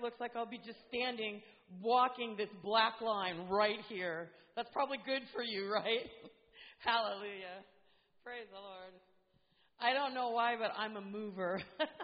looks like I'll be just standing, walking this black line right here. That's probably good for you, right? Hallelujah. Praise the Lord. I don't know why, but I'm a mover.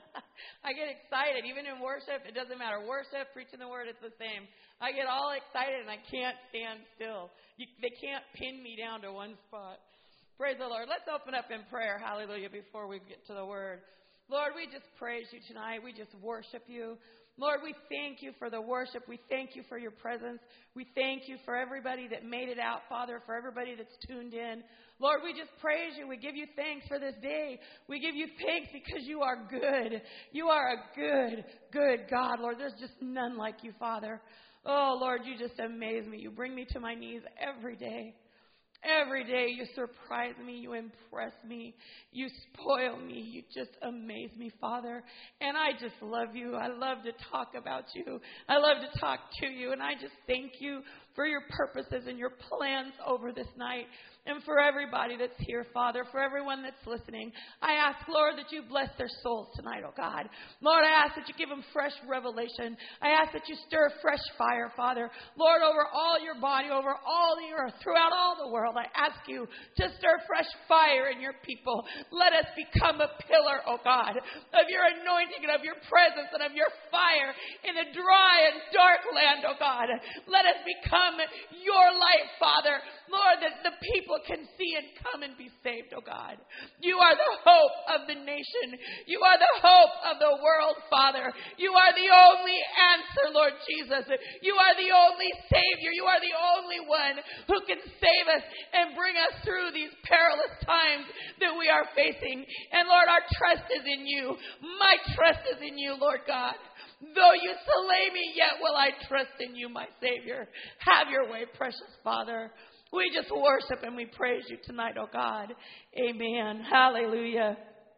I get excited. Even in worship, it doesn't matter. Worship, preaching the word, it's the same. I get all excited and I can't stand still. They can't pin me down to one spot. Praise the Lord. Let's open up in prayer. Hallelujah. Before we get to the word. Lord, we just praise you tonight. We just worship you. Lord, we thank you for the worship. We thank you for your presence. We thank you for everybody that made it out, Father, for everybody that's tuned in. Lord, we just praise you. We give you thanks for this day. We give you thanks because you are good. You are a good, good God, Lord. There's just none like you, Father. Oh, Lord, you just amaze me. You bring me to my knees every day. Every day you surprise me, you impress me, you spoil me, you just amaze me, Father. And I just love you. I love to talk about you. I love to talk to you. And I just thank you for your purposes and your plans over this night. And for everybody that's here, Father, for everyone that's listening, I ask, Lord, that you bless their souls tonight, oh God. Lord, I ask that you give them fresh revelation. I ask that you stir fresh fire, Father. Lord, over all your body, over all the earth, throughout all the world, I ask you to stir fresh fire in your people. Let us become a pillar, oh God, of your anointing and of your presence and of your fire in the dry and dark land, oh God. Let us become your light, Father. Lord, that the people can see and come and be saved, oh God. You are the hope of the nation. You are the hope of the world, Father. You are the only answer, Lord Jesus. You are the only Savior. You are the only one who can save us and bring us through these perilous times that we are facing. And Lord, our trust is in you. My trust is in you, Lord God. Though you slay me, yet will I trust in you, my Savior. Have your way, precious Father. We just worship and we praise you tonight, oh God. Amen. Hallelujah.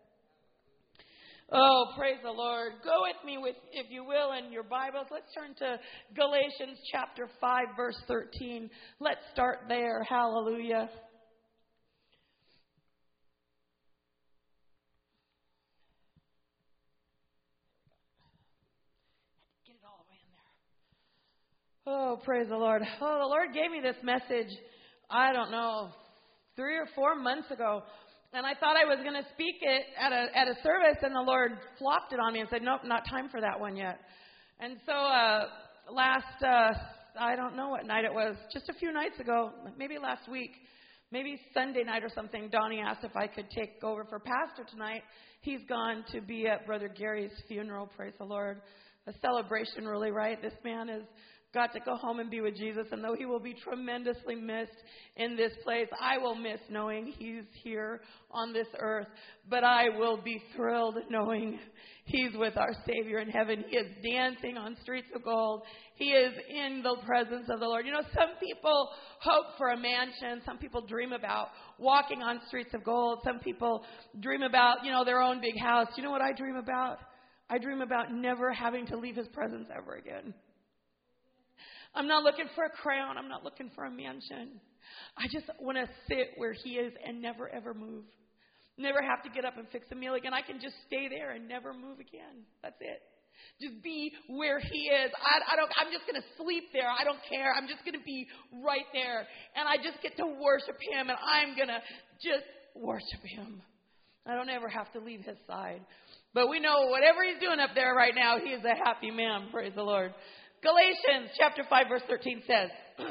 Oh, praise the Lord. Go with me, if you will, in your Bibles. Let's turn to Galatians chapter 5, verse 13. Let's start there. Hallelujah. Get it all the way in there. Oh, praise the Lord. Oh, the Lord gave me this message, I don't know, 3 or 4 months ago. And I thought I was going to speak it at a service, and the Lord flopped it on me and said, nope, not time for that one yet. And so I don't know what night it was, just a few nights ago, maybe last week, maybe Sunday night or something, Donnie asked if I could take over for Pastor tonight. He's gone to be at Brother Gary's funeral, praise the Lord. A celebration, really, right? This man has got to go home and be with Jesus, and though he will be tremendously missed in this place, I will miss knowing he's here on this earth, but I will be thrilled knowing he's with our Savior in heaven. He is dancing on streets of gold. He is in the presence of the Lord. You know, some people hope for a mansion. Some people dream about walking on streets of gold. Some people dream about, their own big house. You know what I dream about? I dream about never having to leave his presence ever again. I'm not looking for a crown. I'm not looking for a mansion. I just want to sit where he is and never, ever move. Never have to get up and fix a meal again. I can just stay there and never move again. That's it. Just be where he is. I'm just going to sleep there. I don't care. I'm just going to be right there. And I just get to worship him. And I'm going to just worship him. I don't ever have to leave his side. But we know whatever he's doing up there right now, he is a happy man. Praise the Lord. Galatians chapter 5 verse 13 says,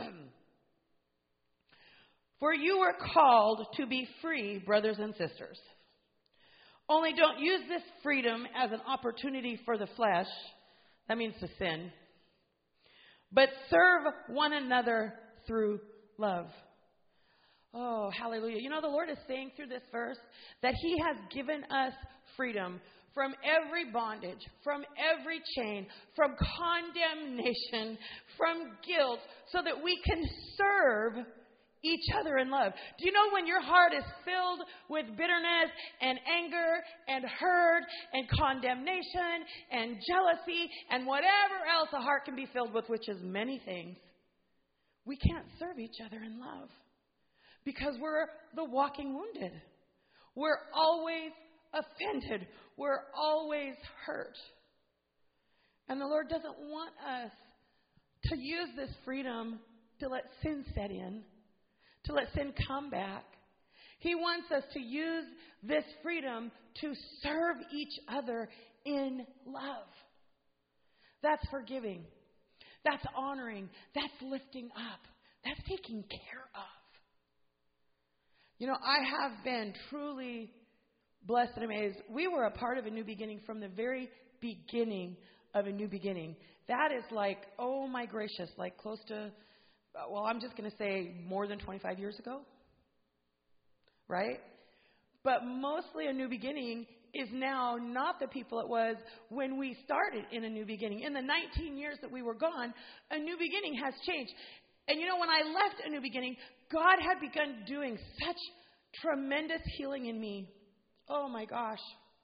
for you were called to be free, brothers and sisters. Only don't use this freedom as an opportunity for the flesh. That means to sin. But serve one another through love. Oh, hallelujah. You know, the Lord is saying through this verse that he has given us freedom from every bondage, from every chain, from condemnation, from guilt, so that we can serve each other in love. Do you know when your heart is filled with bitterness and anger and hurt and condemnation and jealousy and whatever else a heart can be filled with, which is many things, we can't serve each other in love because we're the walking wounded. We're always offended. We're always hurt. And the Lord doesn't want us to use this freedom to let sin set in, to let sin come back. He wants us to use this freedom to serve each other in love. That's forgiving. That's honoring. That's lifting up. That's taking care of. You know, I have been truly blessed and amazed. We were a part of a new beginning from the very beginning of a new beginning. That is like, oh my gracious, like close to, well, I'm just going to say more than 25 years ago. Right? But mostly a new beginning is now not the people it was when we started in a new beginning. In the 19 years that we were gone, a new beginning has changed. And you know, when I left a new beginning, God had begun doing such tremendous healing in me. Oh my gosh.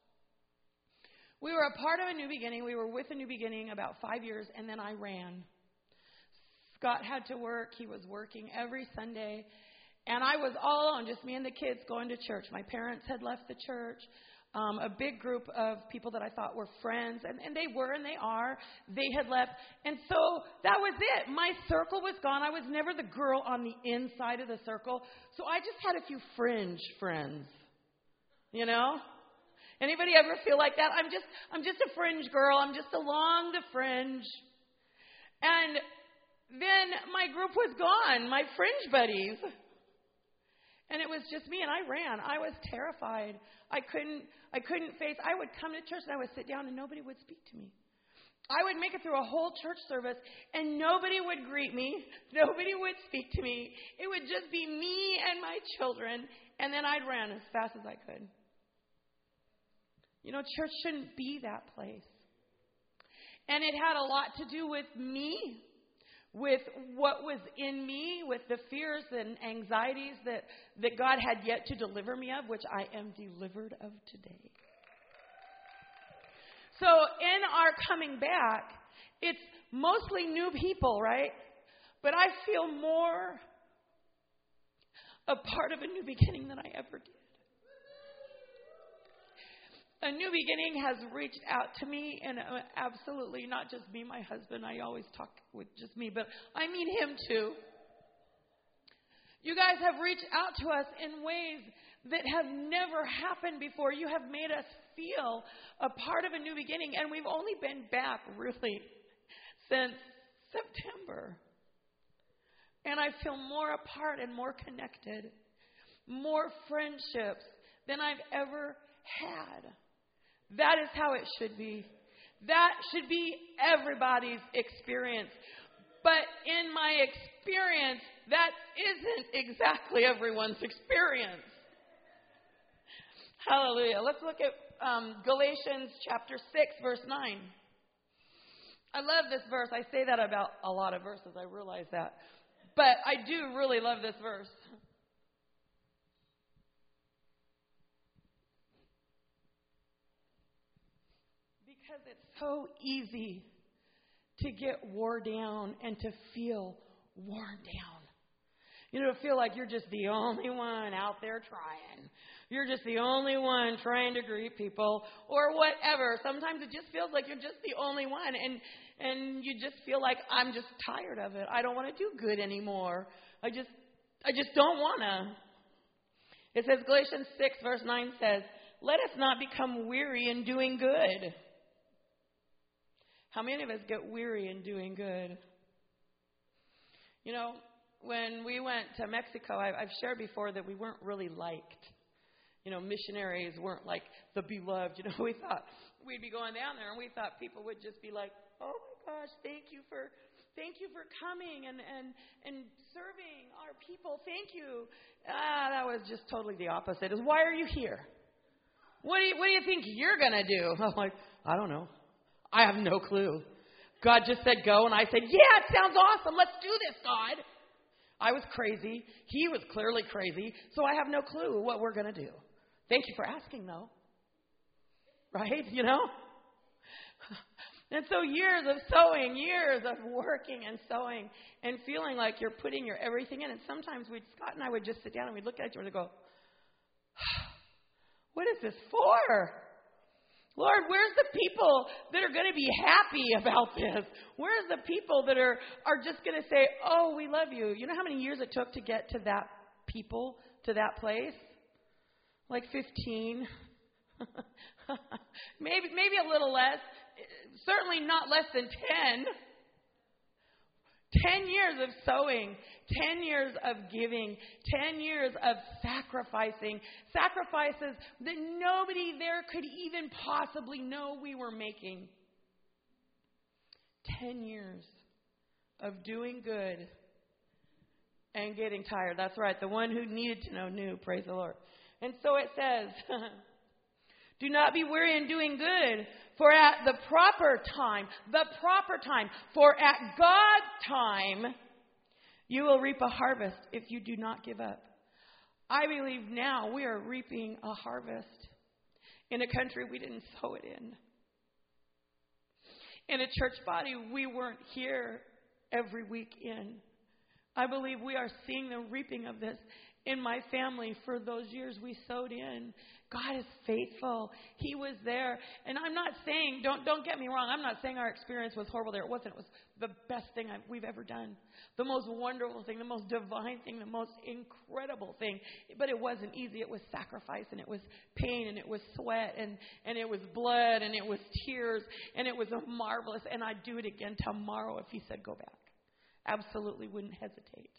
We were a part of a new beginning. We were with a new beginning about 5 years, and then I ran. Scott had to work. He was working every Sunday. And I was all alone, just me and the kids going to church. My parents had left the church. A big group of people that I thought were friends, and they were and they are, they had left. And so that was it. My circle was gone. I was never the girl on the inside of the circle. So I just had a few fringe friends. You know? Anybody ever feel like that? I'm just a fringe girl. I'm just along the fringe. And then my group was gone, my fringe buddies. And it was just me, and I ran. I was terrified. I couldn't face. I would come to church, and I would sit down, and nobody would speak to me. I would make it through a whole church service, and nobody would greet me. Nobody would speak to me. It would just be me and my children, and then I'd run as fast as I could. You know, church shouldn't be that place. And it had a lot to do with me, with what was in me, with the fears and anxieties that God had yet to deliver me of, which I am delivered of today. So in our coming back, it's mostly new people, right? But I feel more a part of a new beginning than I ever did. A new beginning has reached out to me, and absolutely not just me, my husband. I always talk with just me, but I mean him too. You guys have reached out to us in ways that have never happened before. You have made us feel a part of a new beginning, and we've only been back really since September. And I feel more apart and more connected, more friendships than I've ever had. That is how it should be. That should be everybody's experience. But in my experience, that isn't exactly everyone's experience. Hallelujah. Let's look at Galatians chapter 6, verse 9. I love this verse. I say that about a lot of verses. I realize that. But I do really love this verse. Because it's so easy to get wore down and to feel worn down. You know, to feel like you're just the only one out there trying. You're just the only one trying to greet people or whatever. Sometimes it just feels like you're just the only one. And you just feel like, I'm just tired of it. I don't want to do good anymore. I just don't want to. It says, Galatians 6, verse 9 says, let us not become weary in doing good. How many of us get weary in doing good? You know, when we went to Mexico, I've shared before that we weren't really liked. You know, missionaries weren't like the beloved. You know, we thought we'd be going down there, and we thought people would just be like, oh my gosh, thank you for coming and serving our people. Thank you. That was just totally the opposite. It was, why are you here? What do you think you're gonna do? I'm like, I don't know. I have no clue. God just said go, and I said, yeah, it sounds awesome. Let's do this, God. I was crazy. He was clearly crazy, so I have no clue what we're going to do. Thank you for asking, though. Right? You know? And so years of sowing, years of working and sowing and feeling like you're putting your everything in. And sometimes Scott and I would just sit down and we'd look at each other and go, what is this for? Lord, where's the people that are going to be happy about this? Where's the people that are just going to say, oh, we love you? You know how many years it took to get to that people, to that place? Like 15. maybe a little less. Certainly not less than 10. 10 years of sowing, 10 years of giving, 10 years of sacrifices that nobody there could even possibly know we were making. 10 years of doing good and getting tired. That's right. The one who needed to know knew. Praise the Lord. And so it says, do not be weary in doing good, for at the proper time, for at God's time, you will reap a harvest if you do not give up. I believe now we are reaping a harvest in a country we didn't sow it in. In a church body we weren't here every week in. I believe we are seeing the reaping of this in my family for those years we sowed in. God is faithful. He was there. And I'm not saying, don't get me wrong, I'm not saying our experience was horrible there. It wasn't. It was the best thing we've ever done. The most wonderful thing, the most divine thing, the most incredible thing. But it wasn't easy. It was sacrifice, and it was pain, and it was sweat, and it was blood, and it was tears, and it was marvelous. And I'd do it again tomorrow if he said go back. Absolutely wouldn't hesitate.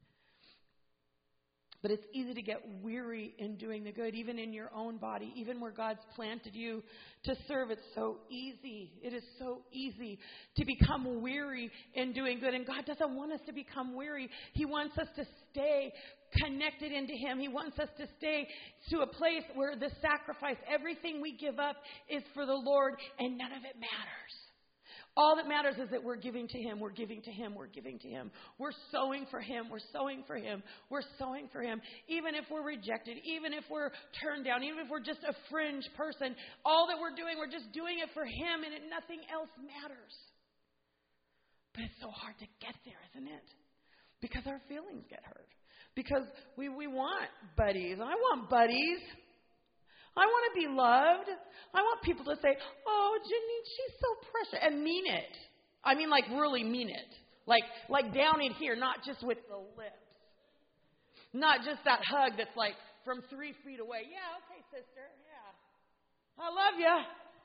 But it's easy to get weary in doing the good, even in your own body, even where God's planted you to serve. It's so easy. It is so easy to become weary in doing good. And God doesn't want us to become weary. He wants us to stay connected into Him. He wants us to stay to a place where the sacrifice, everything we give up is for the Lord, and none of it matters. All that matters is that we're giving to Him, we're giving to Him, we're giving to Him. We're sowing for Him, we're sowing for Him, we're sowing for Him. Even if we're rejected, even if we're turned down, even if we're just a fringe person, all that we're just doing it for Him, and nothing else matters. But it's so hard to get there, isn't it? Because our feelings get hurt. Because we want buddies. I want buddies. I want to be loved. I want people to say, oh, Janine, she's so precious. And mean it. I mean, like, really mean it. Like down in here, not just with the lips. Not just that hug that's like from 3 feet away. Yeah, okay, sister. Yeah. I love you.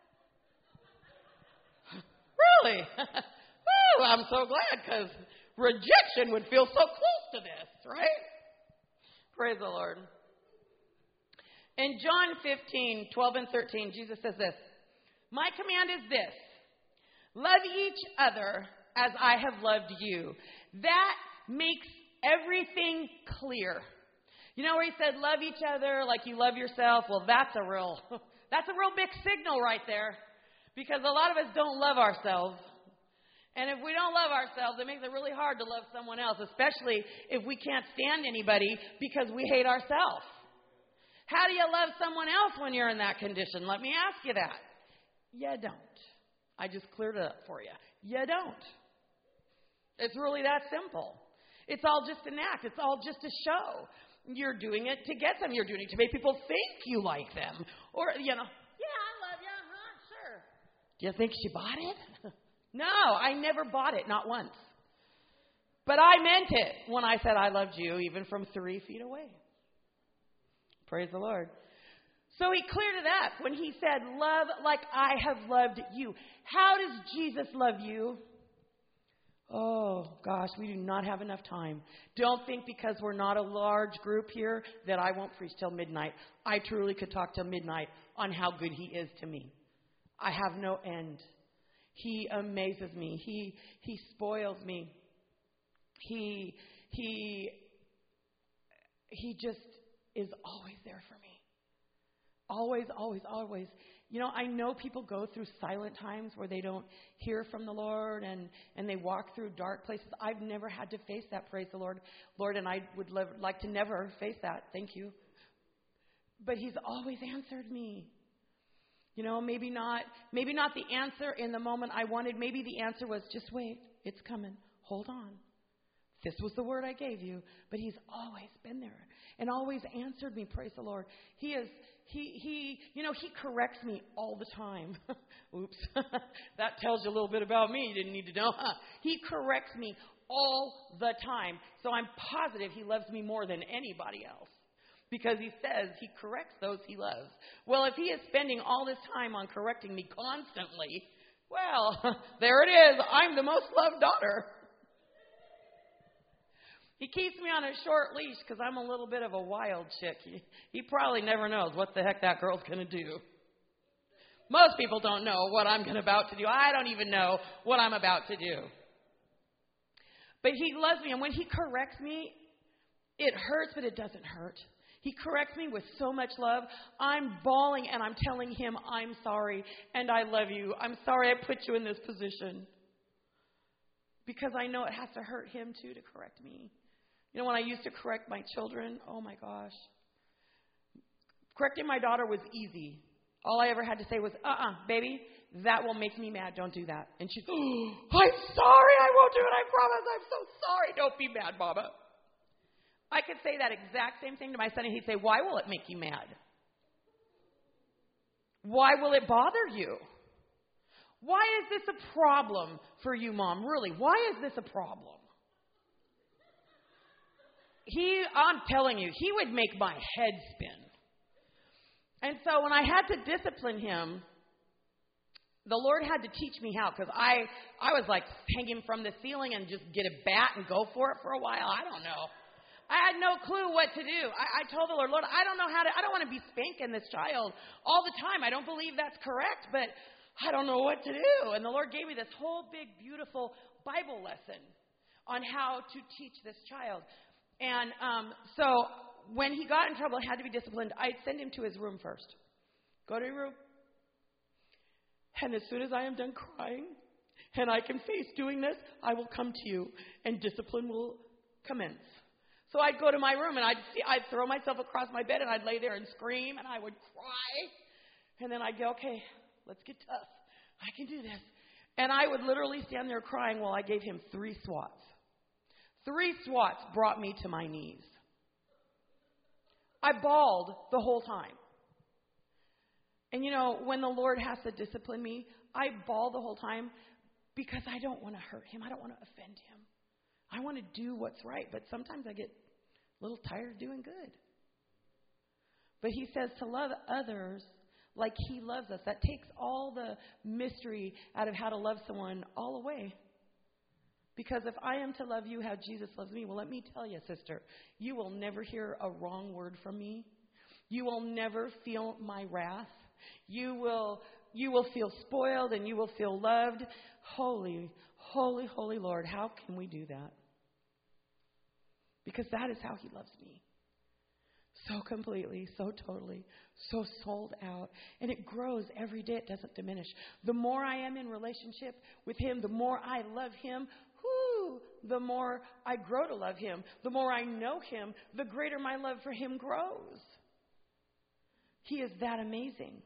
Really? Woo, I'm so glad, because rejection would feel so close to this, right? Praise the Lord. In John 15:12 and 13, Jesus says this, my command is this, love each other as I have loved you. That makes everything clear. You know where he said love each other like you love yourself? Well, that's a real big signal right there, because a lot of us don't love ourselves. And if we don't love ourselves, it makes it really hard to love someone else, especially if we can't stand anybody because we hate ourselves. How do you love someone else when you're in that condition? Let me ask you that. You don't. I just cleared it up for you. You don't. It's really that simple. It's all just an act. It's all just a show. You're doing it to get them. You're doing it to make people think you like them. Or, yeah, I love you. Sure. Do you think she bought it? No, I never bought it, not once. But I meant it when I said I loved you, even from 3 feet away. Praise the Lord. So he cleared it up when he said, love like I have loved you. How does Jesus love you? Oh, gosh, we do not have enough time. Don't think because we're not a large group here that I won't preach till midnight. I truly could talk till midnight on how good he is to me. I have no end. He amazes me. He spoils me. He just is always there for me. Always, always, always. You know, I know people go through silent times where they don't hear from the Lord and they walk through dark places. I've never had to face that, praise the Lord. Lord, and I would like to never face that. Thank you. But he's always answered me. You know, maybe not the answer in the moment I wanted. Maybe the answer was, just wait. It's coming. Hold on. This was the word I gave you. But he's always been there and always answered me. Praise the Lord. He corrects me all the time. Oops. That tells you a little bit about me. You didn't need to know. He corrects me all the time. So I'm positive he loves me more than anybody else. Because he says he corrects those he loves. Well, if he is spending all this time on correcting me constantly, well, there it is. I'm the most loved daughter. He keeps me on a short leash because I'm a little bit of a wild chick. He probably never knows what the heck that girl's going to do. Most people don't know what I'm about to do. I don't even know what I'm about to do. But he loves me, and when he corrects me, it hurts, but it doesn't hurt. He corrects me with so much love. I'm bawling, and I'm telling him, I'm sorry, and I love you. I'm sorry I put you in this position. Because I know it has to hurt him, too, to correct me. You know, when I used to correct my children, oh, my gosh. Correcting my daughter was easy. All I ever had to say was, baby, that will make me mad. Don't do that. And she'd, I'm sorry, I won't do it. I promise. I'm so sorry. Don't be mad, Mama. I could say that exact same thing to my son, and he'd say, why will it make you mad? Why will it bother you? Why is this a problem for you, Mom? Really, why is this a problem? I'm telling you, he would make my head spin. And so when I had to discipline him, the Lord had to teach me how, because I was like hang him from the ceiling and just get a bat and go for it for a while. I don't know. I had no clue what to do. I told the Lord, I don't know I don't want to be spanking this child all the time. I don't believe that's correct, but I don't know what to do. And the Lord gave me this whole big, beautiful Bible lesson on how to teach this child. And so when he got in trouble and had to be disciplined, I'd send him to his room first. Go to your room. And as soon as I am done crying and I can face doing this, I will come to you and discipline will commence. So I'd go to my room and I'd throw myself across my bed and I'd lay there and scream and I would cry. And then I'd go, okay, let's get tough. I can do this. And I would literally stand there crying while I gave him 3 swats. 3 swats brought me to my knees. I bawled the whole time. And you know, when the Lord has to discipline me, I bawl the whole time because I don't want to hurt him. I don't want to offend him. I want to do what's right, but sometimes I get a little tired of doing good. But he says to love others like he loves us. That takes all the mystery out of how to love someone all away. Because if I am to love you how Jesus loves me, well, let me tell you, sister, you will never hear a wrong word from me. You will never feel my wrath. You will feel spoiled and you will feel loved. Holy, holy, holy Lord, how can we do that? Because that is how he loves me. So completely, so totally, so sold out. And it grows every day. It doesn't diminish. The more I am in relationship with him, the more I love him, the more I grow to love him. The more I know him, the greater my love for him grows. He is that amazing.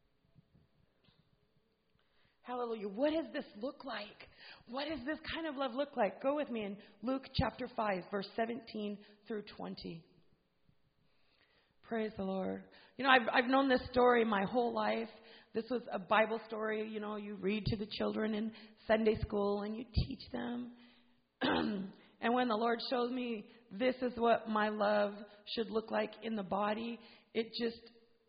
Hallelujah. What does this look like? What does this kind of love look like? Go with me in Luke chapter 5, verse 17 through 20. Praise the Lord. You know, I've known this story my whole life. This was a Bible story, you know, you read to the children in Sunday school and you teach them. And when the Lord showed me this is what my love should look like in the body, it just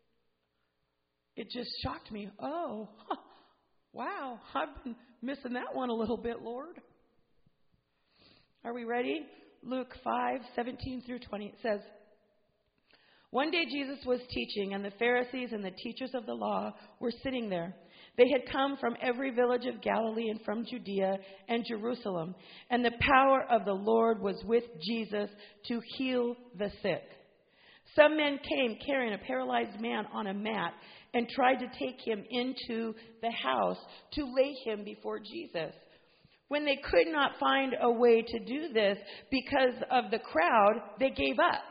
shocked me. Oh, wow, I've been missing that one a little bit, Lord. Are we ready? Luke 5, 17 through 20. It says, one day Jesus was teaching, and the Pharisees and the teachers of the law were sitting there. They had come from every village of Galilee and from Judea and Jerusalem, and the power of the Lord was with Jesus to heal the sick. Some men came carrying a paralyzed man on a mat and tried to take him into the house to lay him before Jesus. When they could not find a way to do this because of the crowd, they gave up.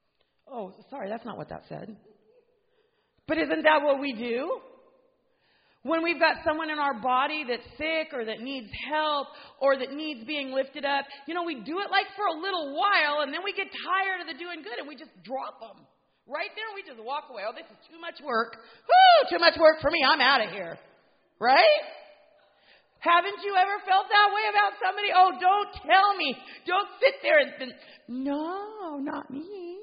Oh, sorry, that's not what that said. But isn't that what we do? When we've got someone in our body that's sick or that needs help or that needs being lifted up, we do it like for a little while, and then we get tired of the doing good and we just drop them. Right there, we just walk away. Oh, this is too much work. Woo, too much work for me. I'm out of here. Right? Haven't you ever felt that way about somebody? Oh, don't tell me. Don't sit there and think, no, not me.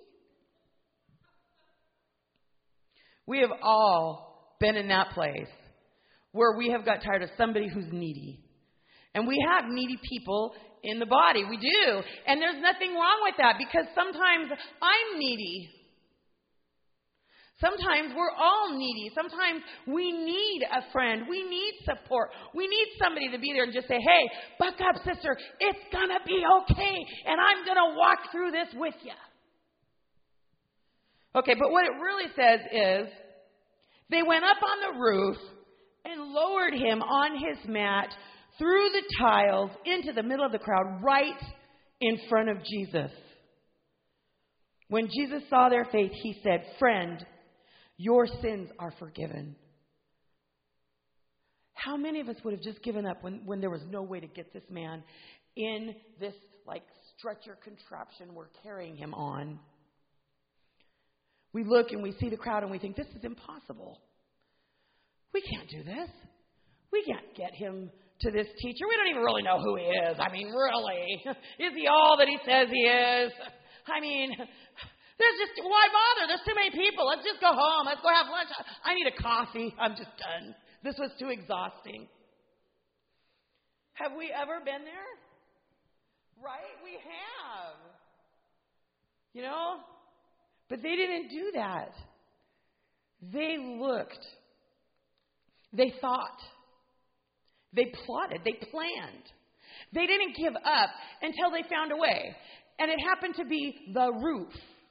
We have all been in that place where we have got tired of somebody who's needy. And we have needy people in the body. We do. And there's nothing wrong with that, because sometimes I'm needy. Sometimes we're all needy. Sometimes we need a friend. We need support. We need somebody to be there and just say, hey, buck up, sister. It's going to be okay. And I'm going to walk through this with you. Okay, but what it really says is they went up on the roof and lowered him on his mat through the tiles into the middle of the crowd right in front of Jesus. When Jesus saw their faith, he said, friend, your sins are forgiven. How many of us would have just given up when there was no way to get this man in this stretcher contraption we're carrying him on? We look and we see the crowd and we think, this is impossible. We can't do this. We can't get him to this teacher. We don't even really know who he is. I mean, really? Is he all that he says he is? I mean, why bother? There's too many people. Let's just go home. Let's go have lunch. I need a coffee. I'm just done. This was too exhausting. Have we ever been there? Right? We have. But they didn't do that. They looked. They thought. They plotted. They planned. They didn't give up until they found a way. And it happened to be the roof.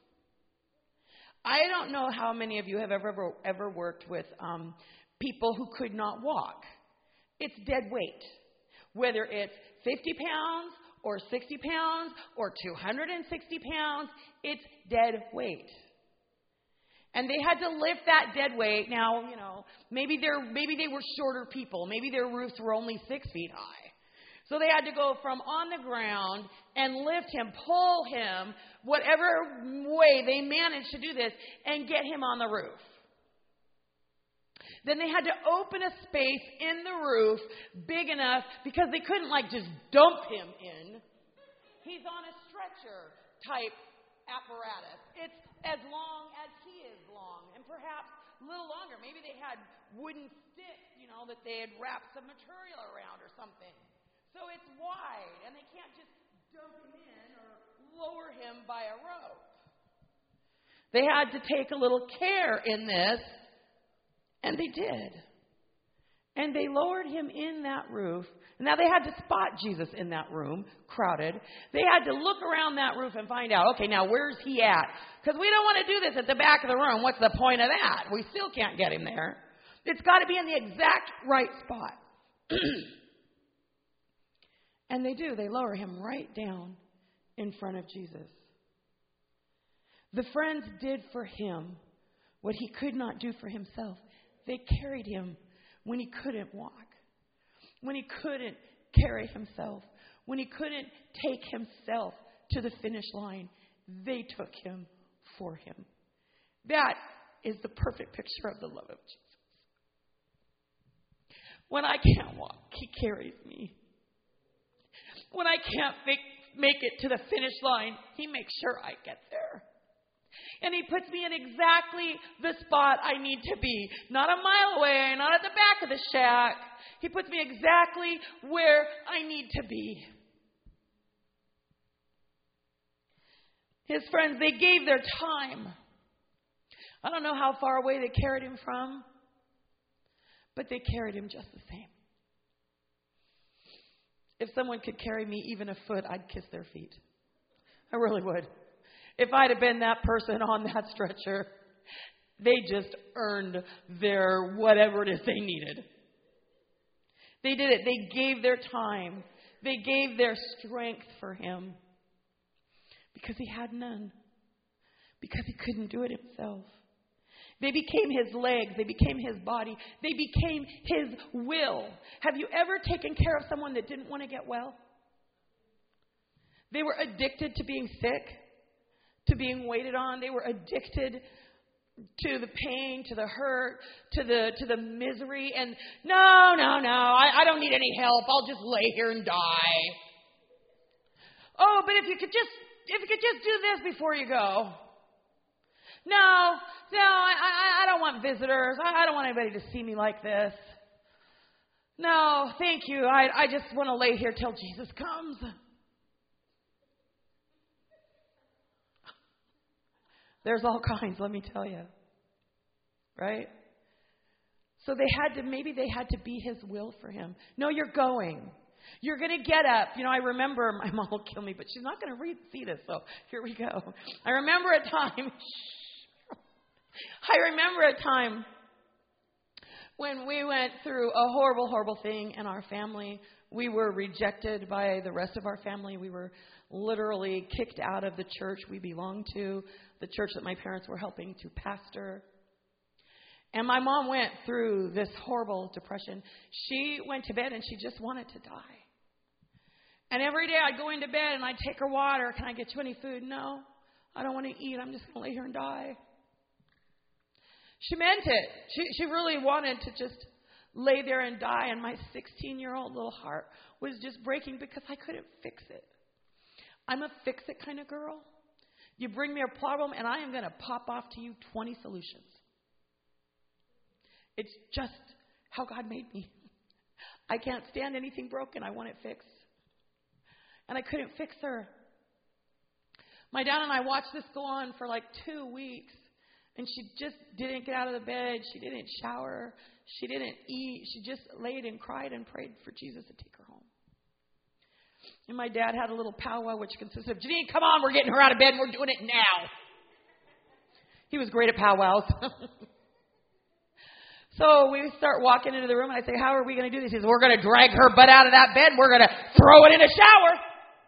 I don't know how many of you have ever worked with people who could not walk. It's dead weight. Whether it's 50 pounds or 60 pounds or 260 pounds, it's dead weight. And they had to lift that dead weight. Now, maybe they were shorter people. Maybe their roofs were only 6 feet high. So they had to go from on the ground and lift him, pull him, whatever way they managed to do this, and get him on the roof. Then they had to open a space in the roof big enough, because they couldn't just dump him in. He's on a stretcher type apparatus. It's as long as he is long, and perhaps a little longer. Maybe they had wooden sticks, that they had wrapped some material around or something. So it's wide, and they can't just dump him in or lower him by a rope. They had to take a little care in this, and they did. And they lowered him in that roof. Now, they had to spot Jesus in that room, crowded. They had to look around that roof and find out, okay, now where's he at? Because we don't want to do this at the back of the room. What's the point of that? We still can't get him there. It's got to be in the exact right spot. And they do. They lower him right down in front of Jesus. The friends did for him what he could not do for himself. They carried him when he couldn't walk, when he couldn't carry himself, when he couldn't take himself to the finish line. They took him for him. That is the perfect picture of the love of Jesus. When I can't walk, he carries me. When I can't make it to the finish line, he makes sure I get there. And he puts me in exactly the spot I need to be. Not a mile away, not at the back of the shack. He puts me exactly where I need to be. His friends, they gave their time. I don't know how far away they carried him from, but they carried him just the same. If someone could carry me even a foot, I'd kiss their feet. I really would. If I'd have been that person on that stretcher, they just earned their whatever it is they needed. They did it. They gave their time. They gave their strength for him. Because he had none. Because he couldn't do it himself. They became his legs. They became his body. They became his will. Have you ever taken care of someone that didn't want to get well? They were addicted to being sick, to being waited on. They were addicted to the pain, to the hurt, to the misery. And no, I don't need any help. I'll just lay here and die. Oh, but if you could just do this before you go. No, I don't want visitors. I don't want anybody to see me like this. No, thank you. I just want to lay here till Jesus comes. There's all kinds, let me tell you. Right? So maybe they had to be his will for him. No, you're going. You're going to get up. You know, I remember, my mom will kill me, but she's not going to see this, so here we go. I remember a time when we went through a horrible, horrible thing in our family. We were rejected by the rest of our family. We were literally kicked out of the church we belonged to, the church that my parents were helping to pastor. And my mom went through this horrible depression. She went to bed and she just wanted to die. And every day I'd go into bed and I'd take her water. Can I get you any food? No, I don't want to eat. I'm just going to lay here and die. She meant it. She really wanted to just lay there and die. And my 16-year-old little heart was just breaking because I couldn't fix it. I'm a fix-it kind of girl. You bring me a problem and I am going to pop off to you 20 solutions. It's just how God made me. I can't stand anything broken. I want it fixed. And I couldn't fix her. My dad and I watched this go on for like 2 weeks. And she just didn't get out of the bed. She didn't shower. She didn't eat. She just laid and cried and prayed for Jesus to take her home. And my dad had a little powwow which consisted of, Janine, come on, we're getting her out of bed and we're doing it now. He was great at powwows. So we start walking into the room and I say, how are we going to do this? He says, we're going to drag her butt out of that bed and we're going to throw it in a shower.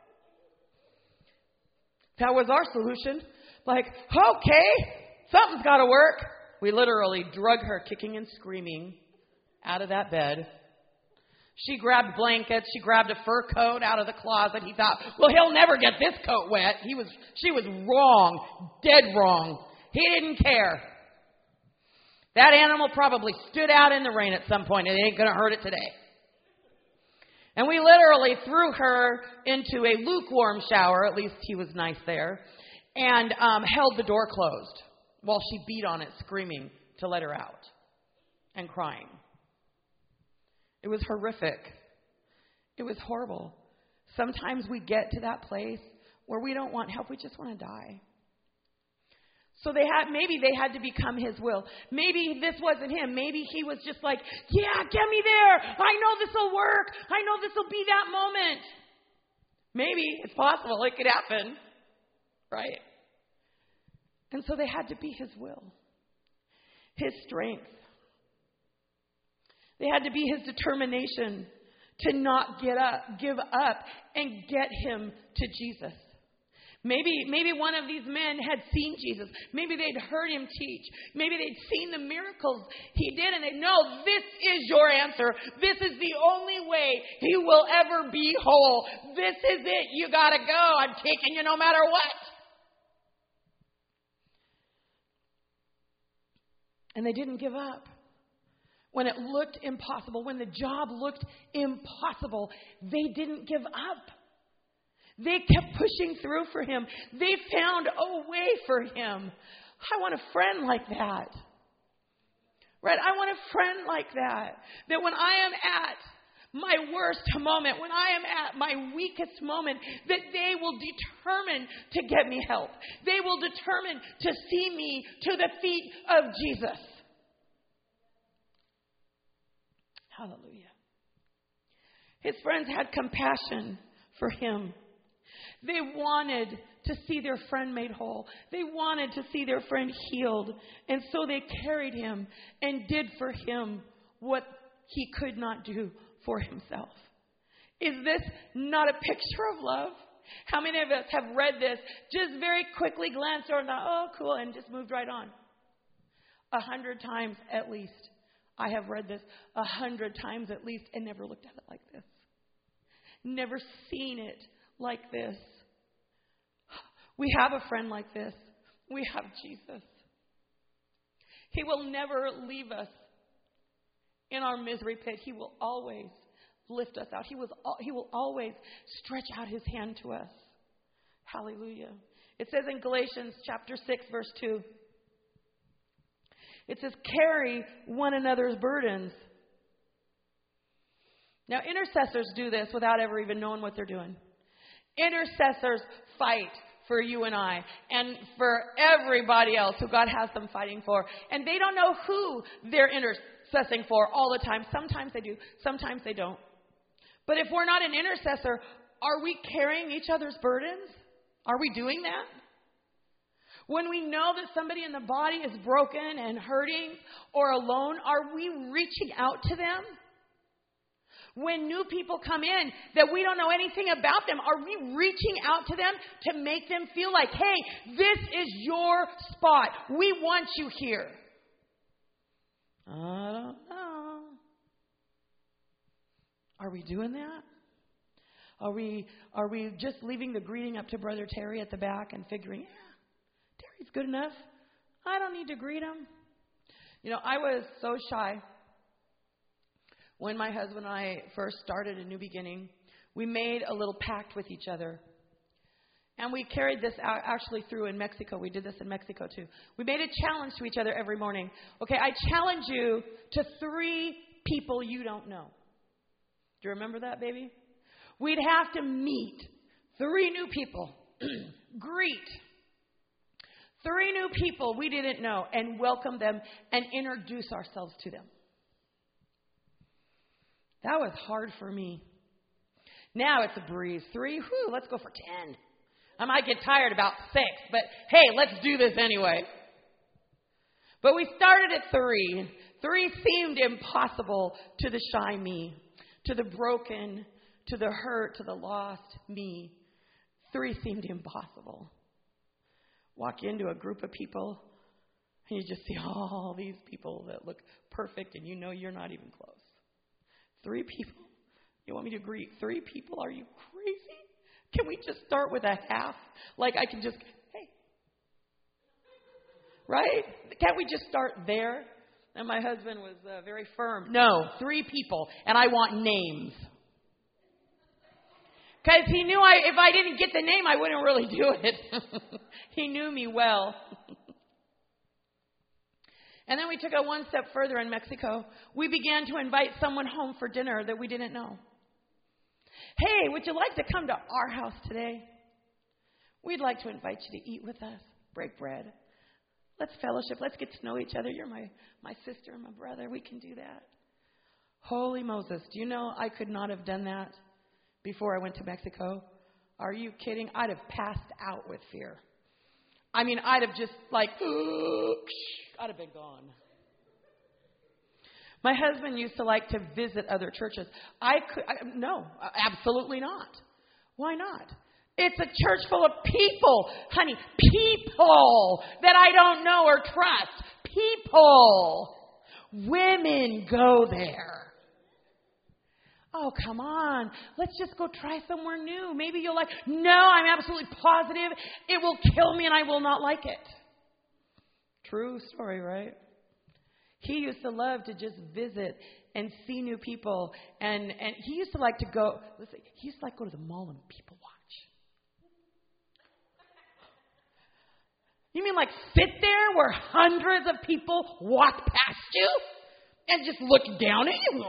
That was our solution. Like, okay, something's got to work. We literally drug her kicking and screaming out of that bed. She grabbed blankets. She grabbed a fur coat out of the closet. He thought, well, he'll never get this coat wet. She was wrong, dead wrong. He didn't care. That animal probably stood out in the rain at some point. It ain't going to hurt it today. And we literally threw her into a lukewarm shower. At least he was nice there. And held the door closed while she beat on it, screaming to let her out and crying. It was horrific. It was horrible. Sometimes we get to that place where we don't want help. We just want to die. So maybe they had to become his will. Maybe this wasn't him. Maybe he was just like, yeah, get me there. I know this will work. I know this will be that moment. Maybe it's possible. It could happen. Right? And so they had to be his will. His strength. They had to be his determination to not give up and get him to Jesus. Maybe one of these men had seen Jesus. Maybe they'd heard him teach. Maybe they'd seen the miracles he did and they know this is your answer. This is the only way he will ever be whole. This is it. You got to go. I'm taking you no matter what. And they didn't give up. When it looked impossible, when the job looked impossible, they didn't give up. They kept pushing through for him. They found a way for him. I want a friend like that. Right? I want a friend like that. That when I am at my worst moment, when I am at my weakest moment, that they will determine to get me help. They will determine to see me to the feet of Jesus. Hallelujah. His friends had compassion for him. They wanted to see their friend made whole. They wanted to see their friend healed. And so they carried him and did for him what he could not do for himself. Is this not a picture of love? How many of us have read this, just very quickly glanced over and thought, oh, cool, and just moved right on? 100 times at least. I have read this 100 times at least and never looked at it like this. Never seen it like this. We have a friend like this. We have Jesus. He will never leave us in our misery pit. He will always lift us out. He will always stretch out his hand to us. Hallelujah. It says in Galatians chapter 6, verse 2. It says, carry one another's burdens. Now, intercessors do this without ever even knowing what they're doing. Intercessors fight for you and I and for everybody else who God has them fighting for. And they don't know who they're intercessing for all the time. Sometimes they do. Sometimes they don't. But if we're not an intercessor, are we carrying each other's burdens? Are we doing that? When we know that somebody in the body is broken and hurting or alone, are we reaching out to them? When new people come in that we don't know anything about them, are we reaching out to them to make them feel like, hey, this is your spot. We want you here. I don't know. Are we doing that? Are we just leaving the greeting up to Brother Terry at the back and figuring, Terry's good enough. I don't need to greet him. You know, I was so shy. When my husband and I first started a new beginning, we made a little pact with each other. And we carried this out actually through in Mexico. We did this in Mexico too. We made a challenge to each other every morning. Okay, I challenge you to 3 people you don't know. Do you remember that, baby? We'd have to meet 3 new people, greet 3 new people we didn't know, and welcome them and introduce ourselves to them. That was hard for me. Now it's a breeze. 3, let's go for 10. I might get tired about 6, but hey, let's do this anyway. But we started at 3. 3 seemed impossible to the shy me, to the broken, to the hurt, to the lost me. 3 seemed impossible. Walk into a group of people, and you just see all these people that look perfect, and you know you're not even close. 3 people? You want me to greet 3 people? Are you crazy? Can we just start with a half? Like I can just, hey. Right? Can't we just start there? And my husband was very firm. No, 3 people, and I want names. Because he knew if I didn't get the name, I wouldn't really do it. He knew me well. And then we took it one step further in Mexico. We began to invite someone home for dinner that we didn't know. Hey, would you like to come to our house today? We'd like to invite you to eat with us, break bread. Let's fellowship. Let's get to know each other. You're my sister and my brother. We can do that. Holy Moses, do you know I could not have done that before I went to Mexico? Are you kidding? I'd have passed out with fear. I mean, I'd have just I'd have been gone. My husband used to like to visit other churches. No, absolutely not. Why not? It's a church full of people, honey, people that I don't know or trust. People. Women go there. Oh, come on. Let's just go try somewhere new. Maybe you'll like, no, I'm absolutely positive it will kill me and I will not like it. True story, right? He used to love to just visit and see new people. And he used to like to go, he used to like go to the mall and people watch. You mean like sit there where hundreds of people walk past you and just look down at you?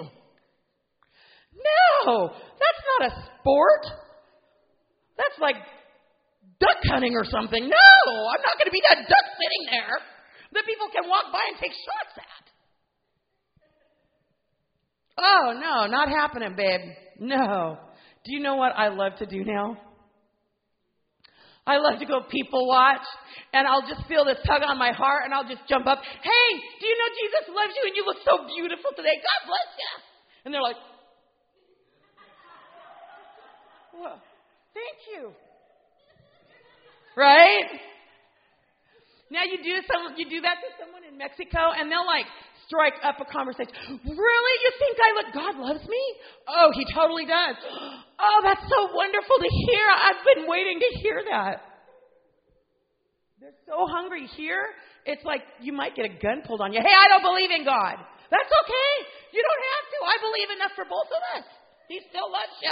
No, that's not a sport. That's like duck hunting or something. No, I'm not going to be that duck sitting there that people can walk by and take shots at. Oh, no, not happening, babe. No. Do you know what I love to do now? I love to go people watch, and I'll just feel this tug on my heart, and I'll just jump up. Hey, do you know Jesus loves you, and you look so beautiful today? God bless you. And they're like, well, thank you. Right? Now you do that to someone in Mexico, and they'll like strike up a conversation. Really? You think God loves me? Oh, He totally does. Oh, that's so wonderful to hear. I've been waiting to hear that. They're so hungry here. It's like you might get a gun pulled on you. Hey, I don't believe in God. That's okay. You don't have to. I believe enough for both of us. He still loves you.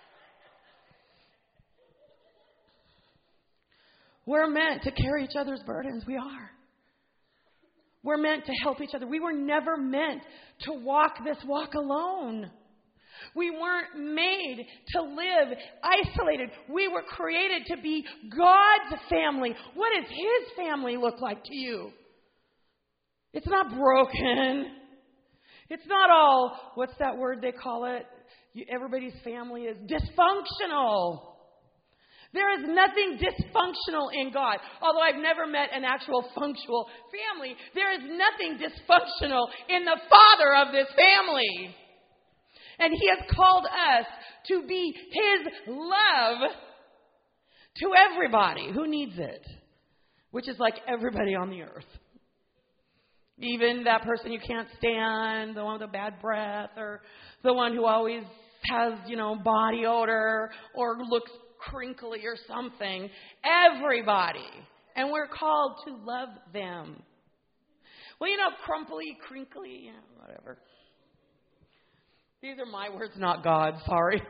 We're meant to carry each other's burdens. We are. We're meant to help each other. We were never meant to walk this walk alone. We weren't made to live isolated. We were created to be God's family. What does His family look like to you? It's not broken. It's not all, what's that word they call it? Everybody's family is dysfunctional. There is nothing dysfunctional in God. Although I've never met an actual functional family, there is nothing dysfunctional in the Father of this family. And He has called us to be His love to everybody who needs it, which is like everybody on the earth. Even that person you can't stand, the one with a bad breath, or the one who always has, body odor or looks crinkly or something. Everybody. And we're called to love them. Well, crumply, crinkly, whatever. These are my words, not God's. Sorry.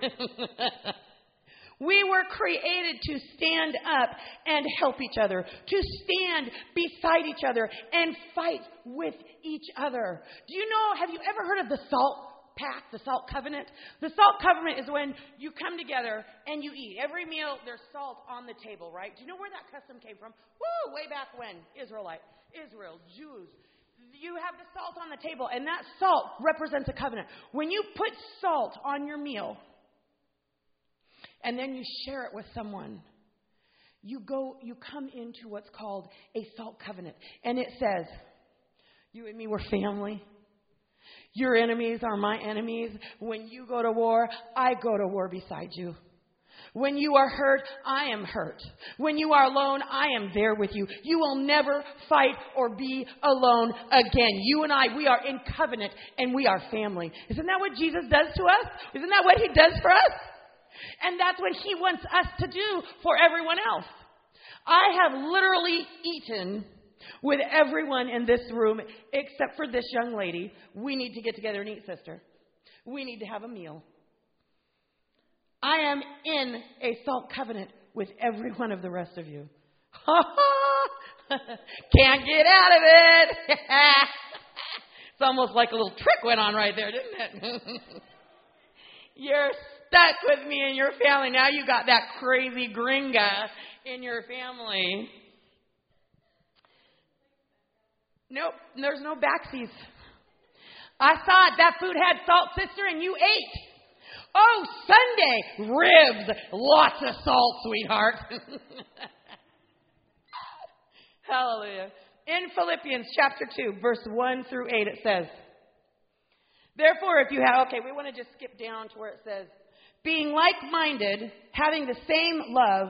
We were created to stand up and help each other, to stand beside each other and fight with each other. Have you ever heard of the SALT pact, the SALT covenant? The SALT covenant is when you come together and you eat. Every meal, there's salt on the table, right? Do you know where that custom came from? Way back when. Israel, Jews. You have the salt on the table, and that salt represents a covenant. When you put salt on your meal, and then you share it with someone, you come into what's called a salt covenant. And it says, you and me, we're family. Your enemies are my enemies. When you go to war, I go to war beside you. When you are hurt, I am hurt. When you are alone, I am there with you. You will never fight or be alone again. You and I, we are in covenant and we are family. Isn't that what Jesus does to us? Isn't that what He does for us? And that's what He wants us to do for everyone else. I have literally eaten with everyone in this room except for this young lady. We need to get together and eat, sister. We need to have a meal. I am in a salt covenant with every one of the rest of you. Can't get out of it. It's almost like a little trick went on right there, didn't it? You're stuck with me and your family. Now you got that crazy gringa in your family. Nope, there's no backsies. I saw it. That food had salt, sister, and you ate. Oh, Sunday, ribs, lots of salt, sweetheart. Hallelujah. In Philippians chapter 2, verse 1 through 8, it says, therefore, if you have, we want to just skip down to where it says, being like-minded, having the same love,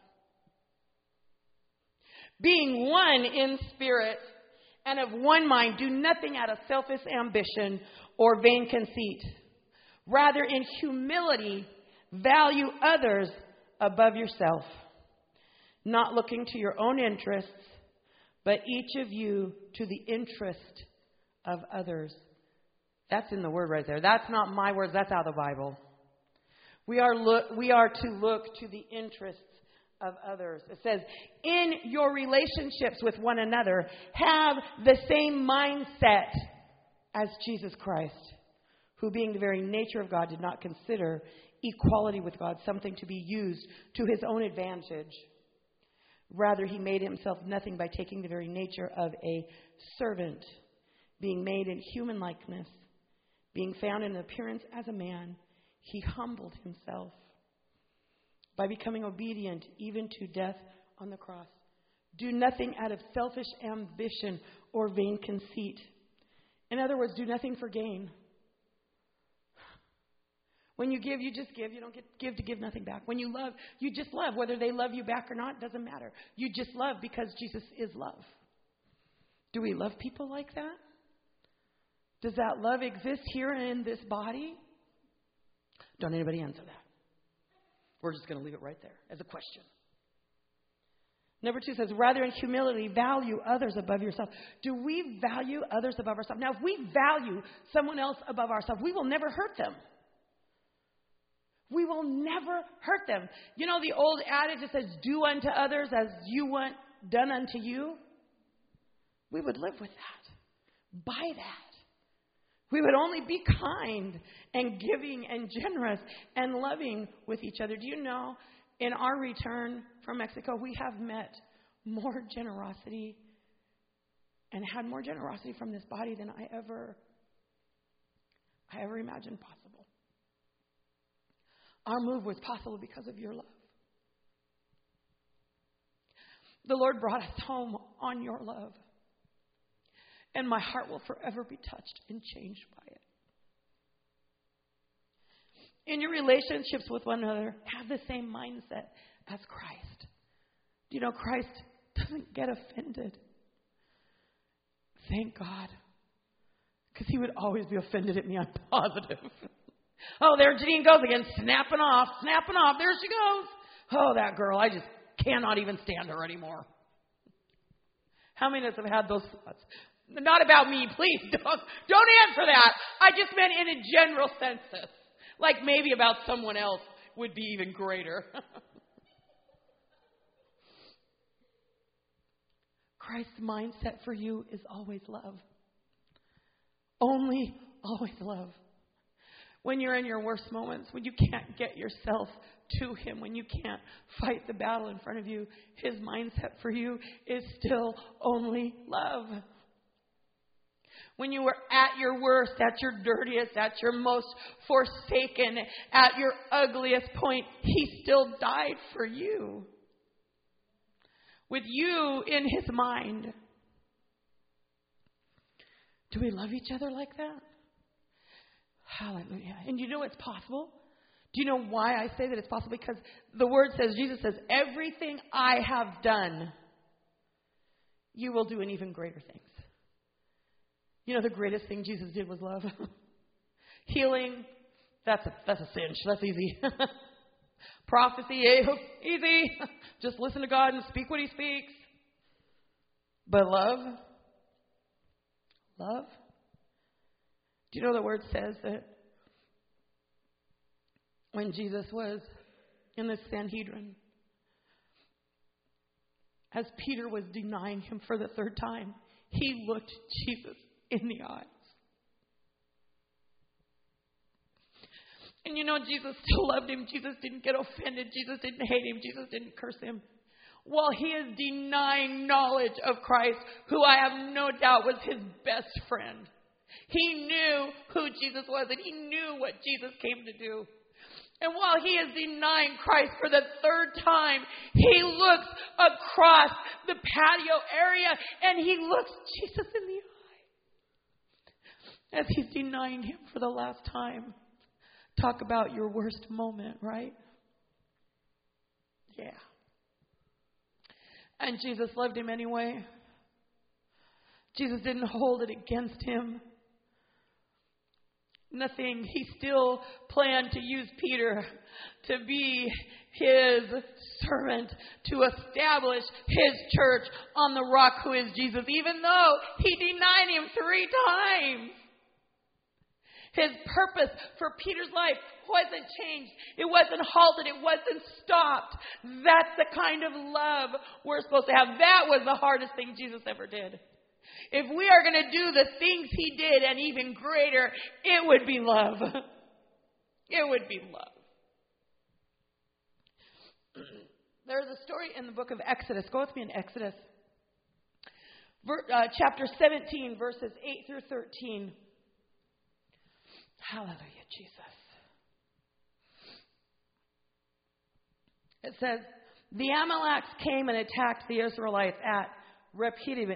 being one in spirit, and of one mind, do nothing out of selfish ambition or vain conceit. Rather, in humility, value others above yourself, not looking to your own interests, but each of you to the interest of others. That's in the word right there. That's not my words. That's out of the Bible. We are to look to the interests of others. It says, in your relationships with one another, have the same mindset as Jesus Christ, who being the very nature of God did not consider equality with God something to be used to His own advantage. Rather, He made Himself nothing by taking the very nature of a servant, being made in human likeness, being found in appearance as a man. He humbled Himself by becoming obedient even to death on the cross. Do nothing out of selfish ambition or vain conceit. In other words, do nothing for gain. When you give, you just give. You don't give to give nothing back. When you love, you just love. Whether they love you back or not, doesn't matter. You just love because Jesus is love. Do we love people like that? Does that love exist here in this body? Don't anybody answer that. We're just going to leave it right there as a question. Number 2 says, rather in humility, value others above yourself. Do we value others above ourselves? Now, if we value someone else above ourselves, we will never hurt them. We will never hurt them. You know the old adage that says, do unto others as you want done unto you? We would live with that. By that. We would only be kind and giving and generous and loving with each other. Do you know, in our return from Mexico, we have met more generosity and had more generosity from this body than I ever imagined possible. Our move was possible because of your love. The Lord brought us home on your love. And my heart will forever be touched and changed by it. In your relationships with one another, have the same mindset as Christ. Do you know Christ doesn't get offended? Thank God. Because he would always be offended at me, I'm positive. Oh, there Janine goes again, snapping off. There she goes. Oh, that girl, I just cannot even stand her anymore. How many of us have had those thoughts? Not about me, please. Don't answer that. I just meant in a general census. Like maybe about someone else would be even greater. Christ's mindset for you is always love. Only always love. When you're in your worst moments, when you can't get yourself to him, when you can't fight the battle in front of you, his mindset for you is still only love. When you were at your worst, at your dirtiest, at your most forsaken, at your ugliest point, he still died for you. With you in his mind. Do we love each other like that? Hallelujah. And you know it's possible? Do you know why I say that it's possible? Because the word says, Jesus says, everything I have done, you will do in even greater things. You know, the greatest thing Jesus did was love. Healing, that's a cinch. That's easy. Prophecy, easy. Just listen to God and speak what he speaks. But love? Do you know the word says that when Jesus was in the Sanhedrin, as Peter was denying him for the third time, he looked Jesus in the eyes. And you know, Jesus still loved him. Jesus didn't get offended. Jesus didn't hate him. Jesus didn't curse him. While he is denying knowledge of Christ, who I have no doubt was his best friend. He knew who Jesus was, and he knew what Jesus came to do. And while he is denying Christ for the third time, he looks across the patio area, and he looks Jesus in the eye. As he's denying him for the last time. Talk about your worst moment, right? Yeah. And Jesus loved him anyway. Jesus didn't hold it against him. Nothing. He still planned to use Peter to be his servant, to establish his church on the rock who is Jesus, even though he denied him 3 times. His purpose for Peter's life wasn't changed. It wasn't halted. It wasn't stopped. That's the kind of love we're supposed to have. That was the hardest thing Jesus ever did. If we are going to do the things he did and even greater, it would be love. It would be love. There's a story in the book of Exodus. Go with me in Exodus. Chapter 17, verses 8 through 13. Hallelujah, Jesus. It says, the Amalekites came and attacked the Israelites at Rephidim.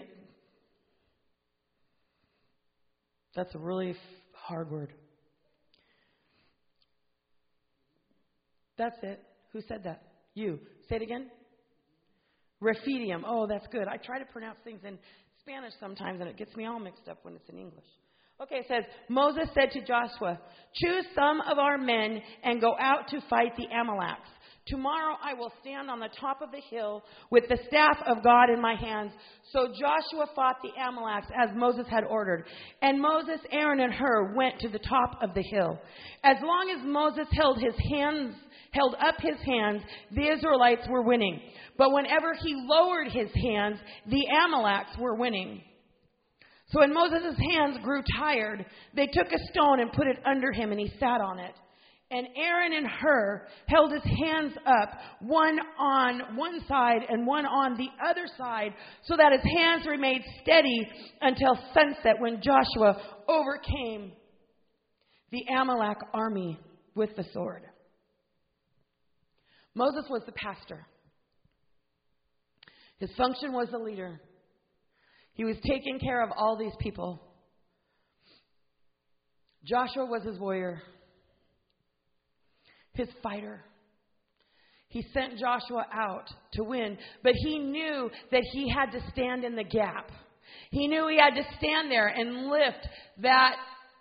That's a really hard word. That's it. Who said that? You. Say it again. Rephidim. Oh, that's good. I try to pronounce things, and Spanish sometimes, and it gets me all mixed up when it's in English. Okay, it says, Moses said to Joshua, choose some of our men and go out to fight the Amalekites. Tomorrow I will stand on the top of the hill with the staff of God in my hands. So Joshua fought the Amalekites as Moses had ordered. And Moses, Aaron, and Hur went to the top of the hill. As long as Moses held up his hands, the Israelites were winning. But whenever he lowered his hands, the Amalekites were winning. So when Moses' hands grew tired, they took a stone and put it under him, and he sat on it. And Aaron and Hur held his hands up, one on one side and one on the other side, so that his hands remained steady until sunset, when Joshua overcame the Amalek army with the sword. Moses was the pastor. His function was the leader. He was taking care of all these people. Joshua was his warrior, his fighter. He sent Joshua out to win, but he knew that he had to stand in the gap. He knew he had to stand there and lift that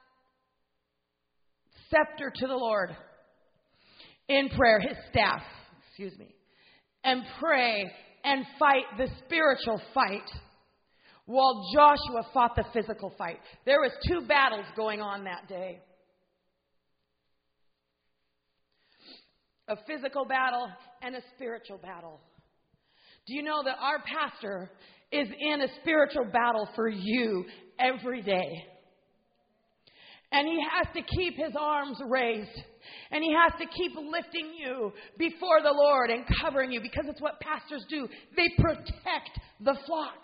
scepter to the Lord in prayer, his staff, and pray and fight the spiritual fight while Joshua fought the physical fight. There was 2 battles going on that day. A physical battle and a spiritual battle. Do you know that our pastor is in a spiritual battle for you every day? And he has to keep his arms raised. And he has to keep lifting you before the Lord and covering you, because it's what pastors do. They protect the flock.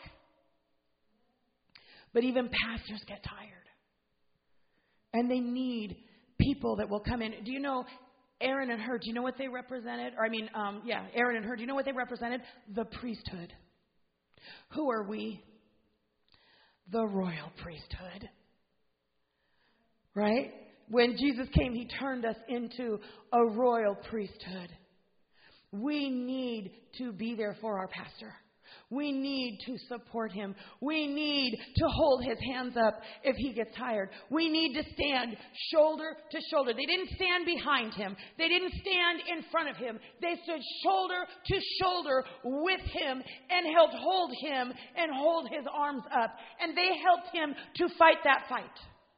But even pastors get tired. And they need people that will come in. Do you know Aaron and Hur, do you know what they represented? Aaron and Hur, do you know what they represented? The priesthood. Who are we? The royal priesthood. Right? When Jesus came, he turned us into a royal priesthood. We need to be there for our pastor. We need to support him. We need to hold his hands up if he gets tired. We need to stand shoulder to shoulder. They didn't stand behind him. They didn't stand in front of him. They stood shoulder to shoulder with him and helped hold him and hold his arms up. And they helped him to fight that fight.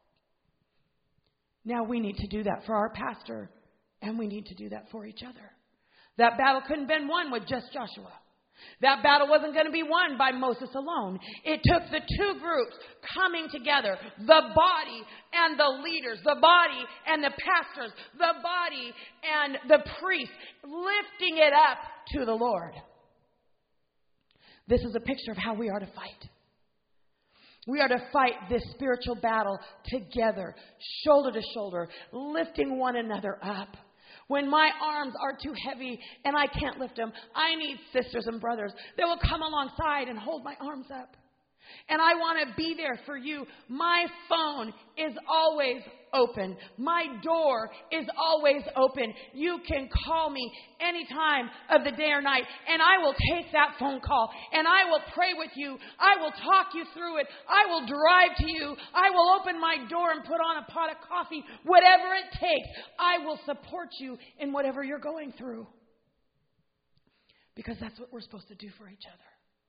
Now we need to do that for our pastor, and we need to do that for each other. That battle couldn't have been won with just Joshua. That battle wasn't going to be won by Moses alone. It took the 2 groups coming together, the body and the leaders, the body and the pastors, the body and the priests, lifting it up to the Lord. This is a picture of how we are to fight. We are to fight this spiritual battle together, shoulder to shoulder, lifting one another up. When my arms are too heavy and I can't lift them, I need sisters and brothers that will come alongside and hold my arms up. And I want to be there for you. My phone is always open. My door is always open. You can call me any time of the day or night, and I will take that phone call, and I will pray with you. I will talk you through it. I will drive to you. I will open my door and put on a pot of coffee. Whatever it takes, I will support you in whatever you're going through. Because that's what we're supposed to do for each other.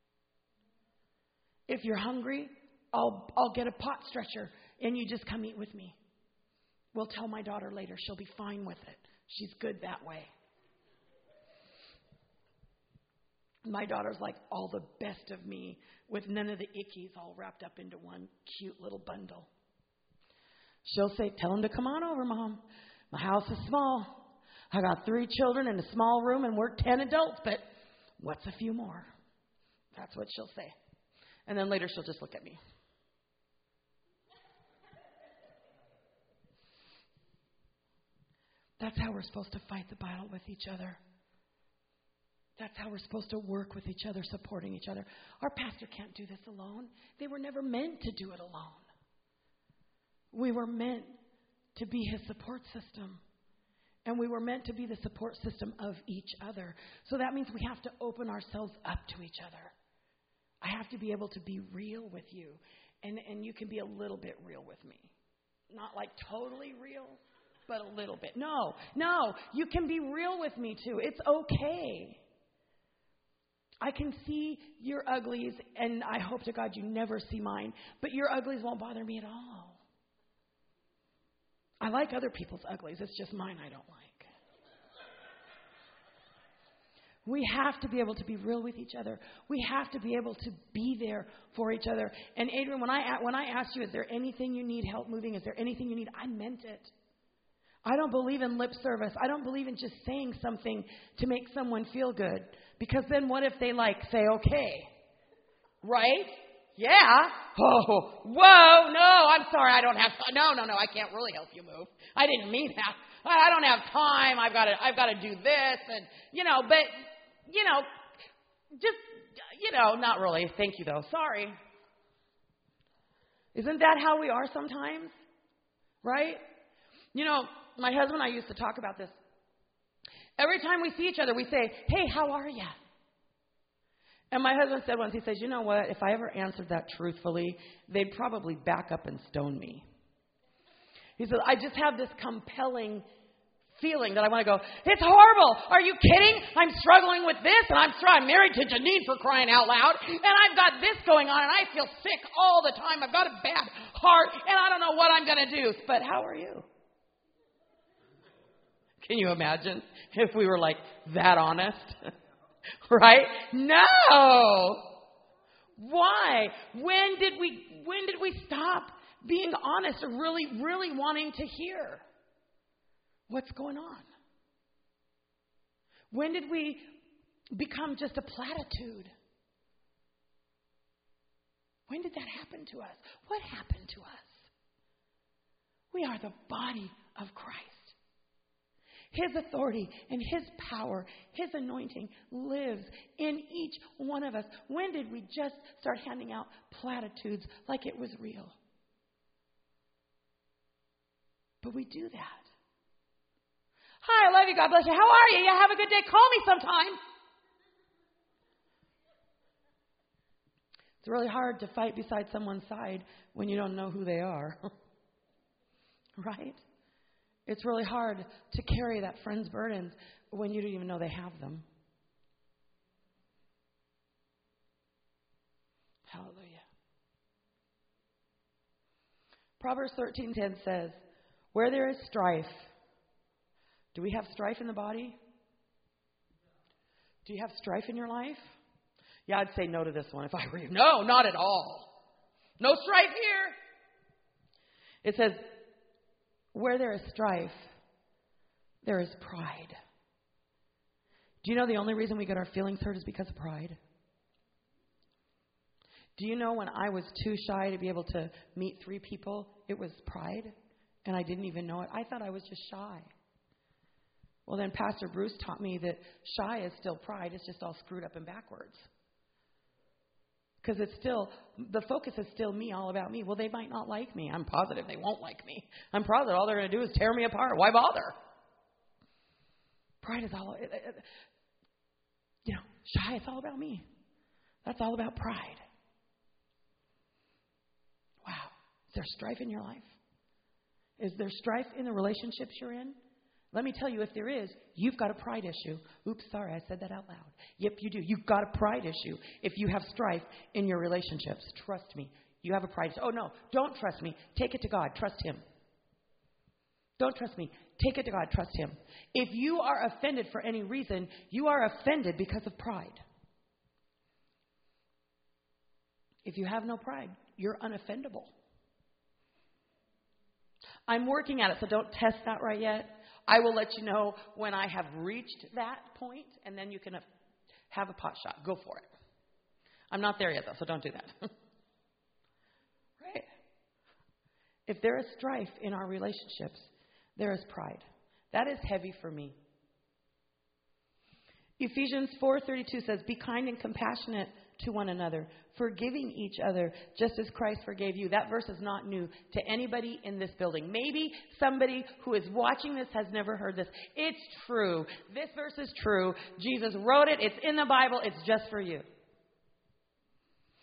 If you're hungry, I'll get a pot stretcher and you just come eat with me. We'll tell my daughter later. She'll be fine with it. She's good that way. My daughter's like all the best of me with none of the ickies all wrapped up into one cute little bundle. She'll say, tell him to come on over, Mom. My house is small. I got 3 children in a small room and we're 10 adults, but what's a few more? That's what she'll say. And then later she'll just look at me. That's how we're supposed to fight the battle with each other. That's how we're supposed to work with each other, supporting each other. Our pastor can't do this alone. They were never meant to do it alone. We were meant to be his support system. And we were meant to be the support system of each other. So that means we have to open ourselves up to each other. I have to be able to be real with you. And you can be a little bit real with me. Not like totally real, but a little bit. No, you can be real with me too. It's okay. I can see your uglies, and I hope to God you never see mine, but your uglies won't bother me at all. I like other people's uglies. It's just mine I don't like. We have to be able to be real with each other. We have to be able to be there for each other. And Adrian, when I asked you, is there anything you need help moving? Is there anything you need? I meant it. I don't believe in lip service. I don't believe in just saying something to make someone feel good. Because then what if they say, okay, right? Yeah. Oh, whoa, no, I'm sorry. I don't have time. No, I can't really help you move. I didn't mean that. I don't have time. I've got to do this. And, not really. Thank you, though. Sorry. Isn't that how we are sometimes? Right? My husband and I used to talk about this. Every time we see each other, we say, hey, how are you? And my husband said once, he says, you know what? If I ever answered that truthfully, they'd probably back up and stone me. He said, I just have this compelling feeling that I want to go, it's horrible. Are you kidding? I'm struggling with this, and I'm married to Janine for crying out loud, and I've got this going on, and I feel sick all the time. I've got a bad heart, and I don't know what I'm going to do. But how are you? Can you imagine if we were that honest? Right? No. Why? When did we stop being honest or really wanting to hear what's going on? When did we become just a platitude? When did that happen to us? What happened to us? We are the body of Christ. His authority and His power, His anointing lives in each one of us. When did we just start handing out platitudes like it was real? But we do that. Hi, I love you. God bless you. How are you? Yeah, have a good day. Call me sometime. It's really hard to fight beside someone's side when you don't know who they are. Right? It's really hard to carry that friend's burdens when you don't even know they have them. Hallelujah. Proverbs 13:10 says, where there is strife, do we have strife in the body? Do you have strife in your life? Yeah, I'd say no to this one if I were you. No, not at all. No strife here. It says, where there is strife, there is pride. Do you know the only reason we get our feelings hurt is because of pride? Do you know when I was too shy to be able to meet 3 people, it was pride, and I didn't even know it? I thought I was just shy. Well, then Pastor Bruce taught me that shy is still pride. It's just all screwed up and backwards. Because it's still, the focus is still me, all about me. Well, they might not like me. I'm positive they won't like me. I'm positive all they're going to do is tear me apart. Why bother? Pride is all, shy, it's all about me. That's all about pride. Wow. Is there strife in your life? Is there strife in the relationships you're in? Let me tell you, if there is, you've got a pride issue. Oops, sorry, I said that out loud. Yep, you do. You've got a pride issue. If you have strife in your relationships, trust me, you have a pride issue. Oh, no, don't trust me. Take it to God. Trust Him. Don't trust me. Take it to God. Trust Him. If you are offended for any reason, you are offended because of pride. If you have no pride, you're unoffendable. I'm working at it, so don't test that right yet. I will let you know when I have reached that point, and then you can have a pot shot. Go for it. I'm not there yet, though, so don't do that. Right? If there is strife in our relationships, there is pride. That is heavy for me. Ephesians 4:32 says, be kind and compassionate to one another, forgiving each other just as Christ forgave you. That verse is not new to anybody in this building. Maybe somebody who is watching this has never heard this. It's true. This verse is true. Jesus wrote it. It's in the Bible. It's just for you.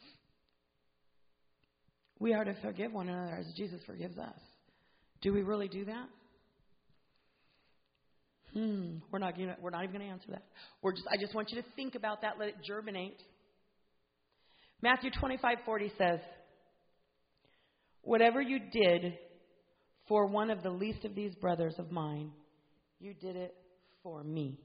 We are to forgive one another as Jesus forgives us. Do we really do that? We're not even going to answer that. I just want you to think about that. Let it germinate. Matthew 25:40 says, "Whatever you did for one of the least of these brothers of mine, you did it for me."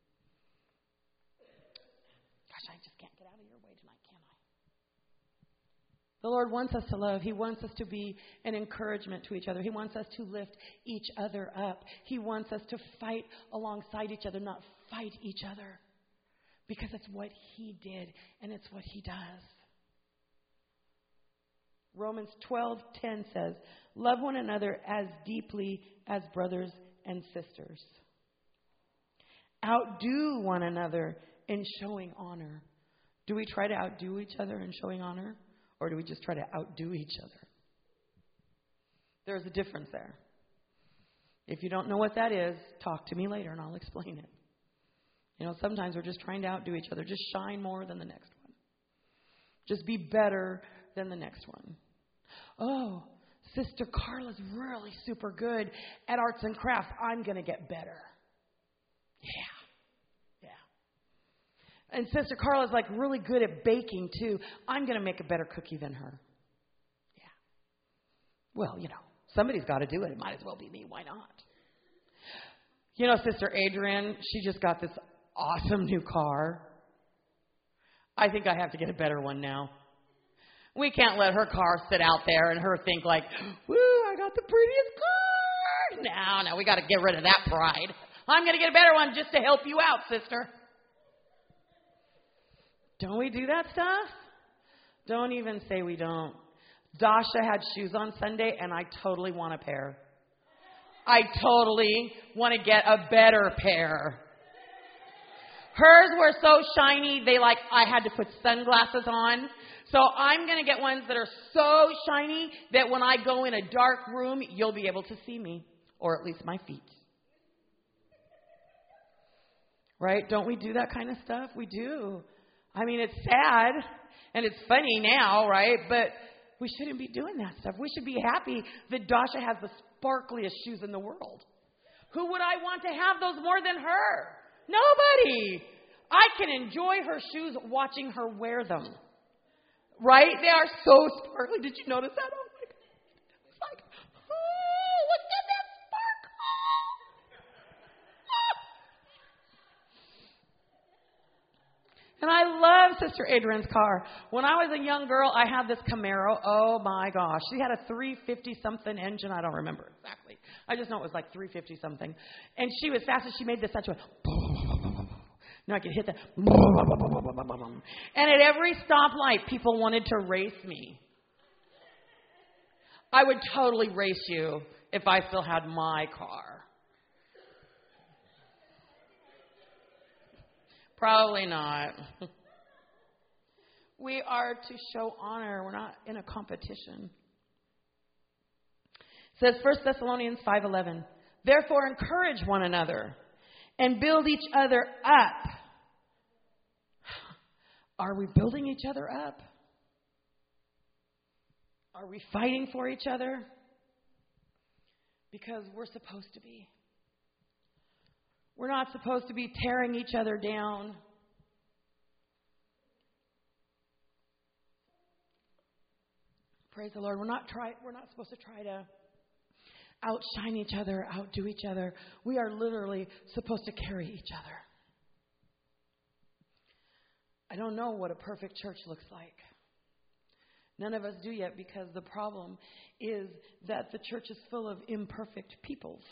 Gosh, I just can't get out of your way tonight, can I? The Lord wants us to love. He wants us to be an encouragement to each other. He wants us to lift each other up. He wants us to fight alongside each other, not fight each other. Because it's what He did, and it's what He does. Romans 12:10 says, "Love one another as deeply as brothers and sisters. Outdo one another in showing honor." Do we try to outdo each other in showing honor? Or do we just try to outdo each other? There's a difference there. If you don't know what that is, talk to me later and I'll explain it. Sometimes we're just trying to outdo each other. Just shine more than the next one. Just be better than the next one. Oh, Sister Carla's really super good at arts and crafts. I'm going to get better. Yeah. And Sister Carla's really good at baking too. I'm going to make a better cookie than her. Yeah. Well, somebody's got to do it. It might as well be me. Why not? Sister Adrian, she just got this awesome new car. I think I have to get a better one now. We can't let her car sit out there and her think woo, I got the prettiest car. No, we got to get rid of that pride. I'm going to get a better one just to help you out, sister. Don't we do that stuff? Don't even say we don't. Dasha had shoes on Sunday, and I totally want a pair. I totally want to get a better pair. Hers were so shiny, I had to put sunglasses on. So I'm going to get ones that are so shiny that when I go in a dark room, you'll be able to see me, or at least my feet. Right? Don't we do that kind of stuff? We do. It's sad, and it's funny now, right? But we shouldn't be doing that stuff. We should be happy that Dasha has the sparkliest shoes in the world. Who would I want to have those more than her? Nobody. I can enjoy her shoes watching her wear them. Right? They are so sparkly. Did you notice that? Oh, my God. It's oh, look at that sparkle. And I love Sister Adrian's car. When I was a young girl, I had this Camaro. Oh, my gosh. She had a 350-something engine. I don't remember exactly. I just know it was 350-something. And she was fast as she made this such a... I could hit that. And at every stoplight, people wanted to race me. I would totally race you if I still had my car. Probably not. We are to show honor. We're not in a competition. It says 1 Thessalonians 5:11. Therefore, encourage one another and build each other up. Are we building each other up? Are we fighting for each other? Because we're supposed to be. We're not supposed to be tearing each other down. Praise the Lord. We're not supposed to try to outshine each other, outdo each other. We are literally supposed to carry each other. I don't know what a perfect church looks like. None of us do yet, because the problem is that the church is full of imperfect peoples.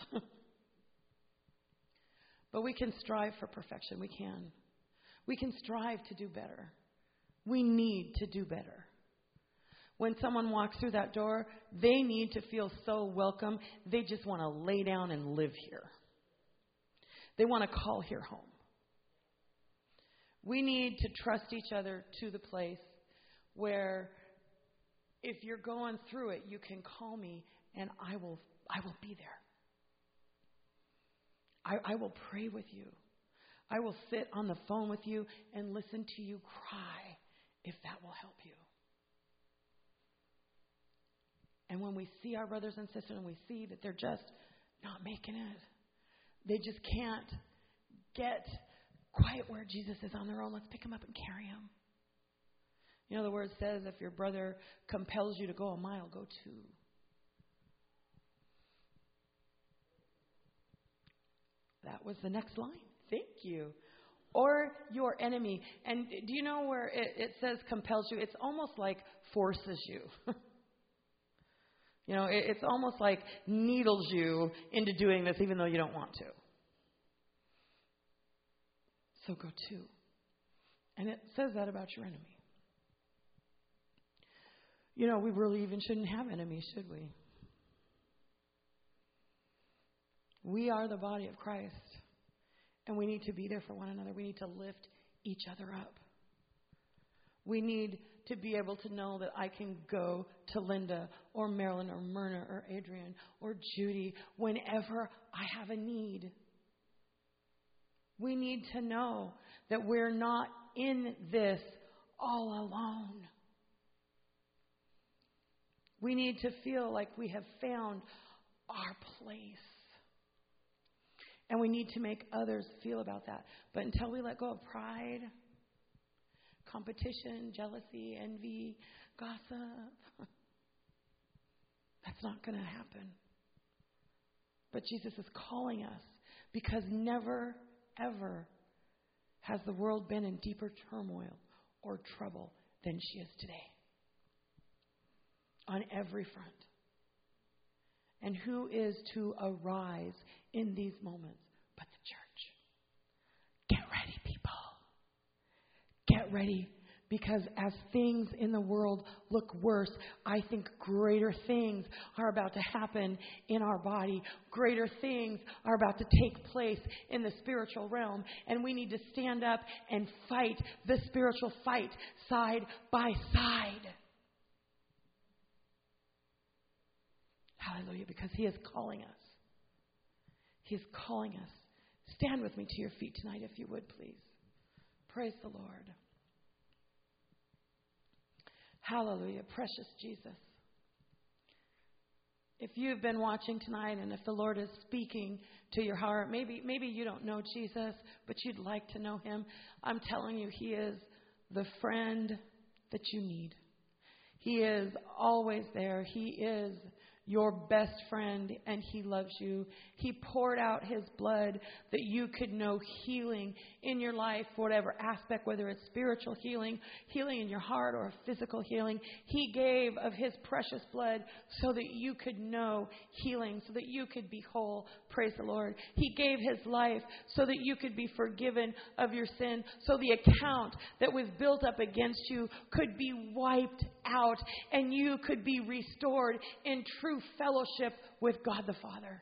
But we can strive for perfection. We can. We can strive to do better. We need to do better. When someone walks through that door, they need to feel so welcome. They just want to lay down and live here. They want to call here home. We need to trust each other to the place where if you're going through it, you can call me and I will be there. I will pray with you. I will sit on the phone with you and listen to you cry if that will help you. And when we see our brothers and sisters and we see that they're just not making it, they just can't get quite where Jesus is on their own, let's pick them up and carry them. You know, the word says if your brother compels you to go a mile, go 2. That was the next line. Thank you. Or your enemy. And do you know where it says compels you? It's almost like forces you. You know, it's almost like needles you into doing this even though you don't want to. So go 2. And it says that about your enemy. You know, we really even shouldn't have enemies, should we? We are the body of Christ. And we need to be there for one another. We need to lift each other up. We need to be able to know that I can go to Linda or Marilyn or Myrna or Adrian or Judy whenever I have a need. We need to know that we're not in this all alone. We need to feel like we have found our place. And we need to make others feel about that. But until we let go of pride, competition, jealousy, envy, gossip, that's not going to happen. But Jesus is calling us because never, ever has the world been in deeper turmoil or trouble than she is today. On every front. And who is to arise in these moments but the church? Get ready, people. Get ready. Because as things in the world look worse, I think greater things are about to happen in our body. Greater things are about to take place in the spiritual realm. And we need to stand up and fight the spiritual fight side by side. Hallelujah, because He is calling us. He is calling us. Stand with me to your feet tonight, if you would, please. Praise the Lord. Hallelujah, precious Jesus. If you've been watching tonight and if the Lord is speaking to your heart, maybe you don't know Jesus, but you'd like to know Him, I'm telling you, He is the friend that you need. He is always there. He is your best friend, and He loves you. He poured out His blood that you could know healing in your life, whatever aspect, whether it's spiritual healing, healing in your heart, or physical healing. He gave of His precious blood so that you could know healing, so that you could be whole. Praise the Lord. He gave His life so that you could be forgiven of your sin, so the account that was built up against you could be wiped out, and you could be restored in true fellowship with God the Father.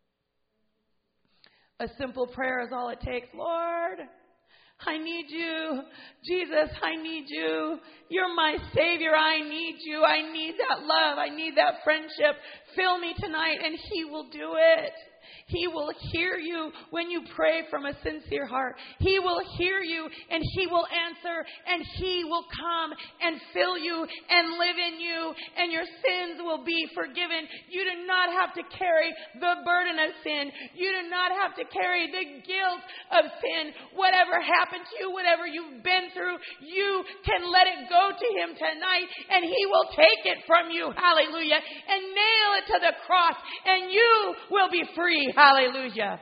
A simple prayer is all it takes. Lord, I need you. Jesus, I need you. You're my Savior. I need you. I need that love. I need that friendship. Fill me tonight, and He will do it. He will hear you when you pray from a sincere heart. He will hear you and He will answer, and He will come and fill you and live in you, and your sins will be forgiven. You do not have to carry the burden of sin. You do not have to carry the guilt of sin. Whatever happened to you, whatever you've been through, you can let it go to Him tonight, and He will take it from you. Hallelujah. And nail it to the cross, and you will be free. Hallelujah.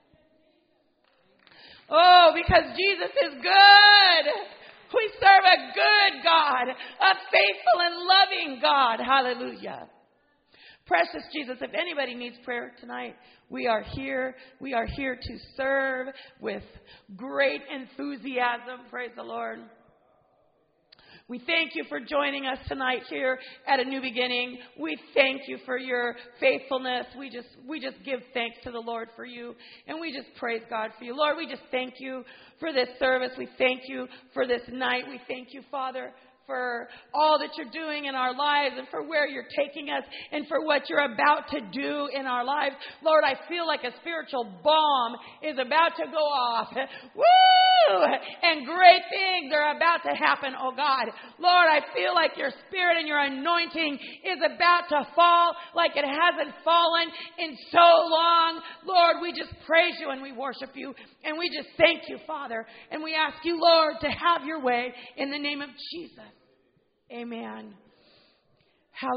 Oh, because Jesus is good. We serve a good God, a faithful and loving God. Hallelujah. Precious Jesus, if anybody needs prayer tonight, we are here. We are here to serve with great enthusiasm. Praise the Lord. We thank you for joining us tonight here at A New Beginning. We thank you for your faithfulness. We just give thanks to the Lord for you, and we just praise God for you. Lord, we just thank you for this service. We thank you for this night. We thank you, Father, for all that you're doing in our lives, and for where you're taking us, and for what you're about to do in our lives. Lord, I feel like a spiritual bomb is about to go off. Woo! And great things are about to happen, oh God. Lord, I feel like your spirit and your anointing is about to fall like it hasn't fallen in so long. Lord, we just praise you and we worship you. And we just thank you, Father. And we ask you, Lord, to have your way in the name of Jesus. Amen.